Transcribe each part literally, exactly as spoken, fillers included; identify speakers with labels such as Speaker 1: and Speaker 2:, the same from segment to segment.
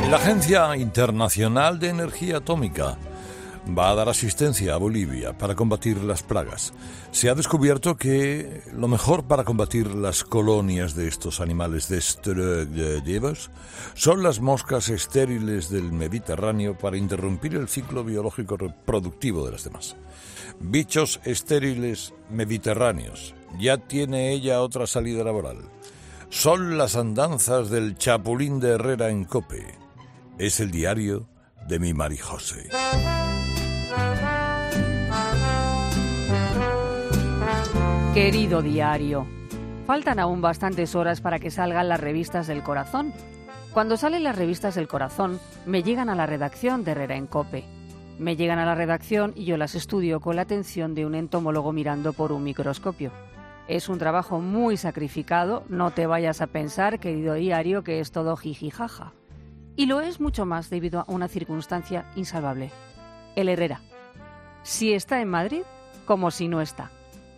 Speaker 1: La Agencia Internacional de Energía Atómica va a dar asistencia a Bolivia para combatir las plagas. Se ha descubierto que lo mejor para combatir las colonias de estos animales destructivos son las moscas estériles del Mediterráneo para interrumpir el ciclo biológico reproductivo de las demás. Bichos estériles mediterráneos. Ya tiene ella otra salida laboral. Son las andanzas del Chapulín de Herrera en COPE. Es el diario de mi Marijose.
Speaker 2: Querido diario, faltan aún bastantes horas para que salgan las revistas del corazón. Cuando salen las revistas del corazón, me llegan a la redacción de Herrera en COPE. Me llegan a la redacción y yo las estudio con la atención de un entomólogo mirando por un microscopio. Es un trabajo muy sacrificado, no te vayas a pensar, querido diario, que es todo jijijaja. Y lo es mucho más debido a una circunstancia insalvable. El Herrera. Si está en Madrid, como si no está.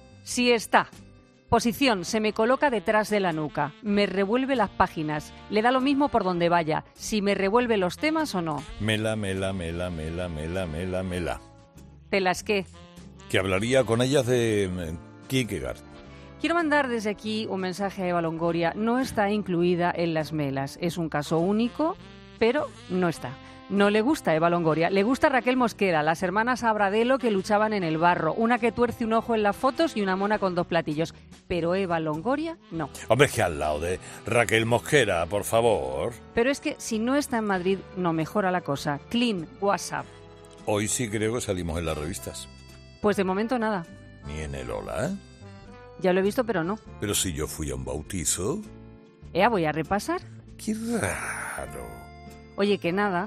Speaker 2: Si está. Posición, se me coloca detrás de la nuca, me revuelve las páginas, le da lo mismo por donde vaya, si me revuelve los temas o no.
Speaker 1: Mela, mela, mela, mela, mela, mela, mela.
Speaker 2: ¿De las qué?
Speaker 1: Que hablaría con ellas de eh, Kierkegaard.
Speaker 2: Quiero mandar desde aquí un mensaje a Eva Longoria. No está incluida en las melas. Es un caso único, pero no está. No le gusta Eva Longoria, le gusta Raquel Mosquera, las hermanas Abradelo que luchaban en el barro, una que tuerce un ojo en las fotos y una mona con dos platillos. Pero Eva Longoria, no.
Speaker 1: Hombre, es que al lado de Raquel Mosquera, por favor.
Speaker 2: Pero es que si no está en Madrid, no mejora la cosa. Clean, WhatsApp.
Speaker 1: Hoy sí creo que salimos en las revistas.
Speaker 2: Pues de momento nada.
Speaker 1: Ni en el Hola, ¿eh?
Speaker 2: Ya lo he visto, pero no.
Speaker 1: Pero si yo fui a un bautizo.
Speaker 2: Ea, voy a repasar.
Speaker 1: Qué raro.
Speaker 2: Oye, que nada.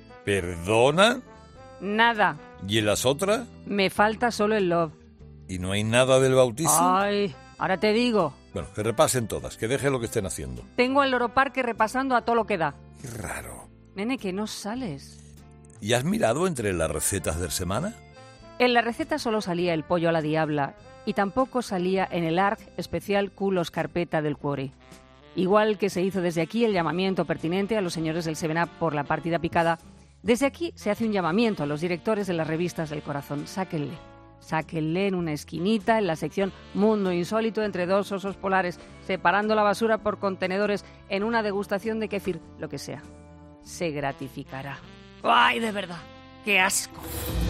Speaker 1: ¿Perdona?
Speaker 2: Nada.
Speaker 1: ¿Y en las otras?
Speaker 2: Me falta solo el love.
Speaker 1: ¿Y no hay nada del bautizo?
Speaker 2: Ay, ahora te digo.
Speaker 1: Bueno, que repasen todas, que dejen lo que estén haciendo.
Speaker 2: Tengo al Loro Parque repasando a todo lo que da.
Speaker 1: Qué raro.
Speaker 2: Nene, que no sales.
Speaker 1: ¿Y has mirado entre las recetas de semana?
Speaker 2: En la receta solo salía el pollo a la diabla y tampoco salía en el A R G especial culos carpeta del Cuore. Igual que se hizo desde aquí el llamamiento pertinente a los señores del Seven Up por la partida picada, desde aquí se hace un llamamiento a los directores de las revistas del corazón. Sáquenle, sáquenle en una esquinita en la sección Mundo Insólito entre dos osos polares, separando la basura por contenedores en una degustación de kéfir, lo que sea. Se gratificará. ¡Ay, de verdad! ¡Qué asco!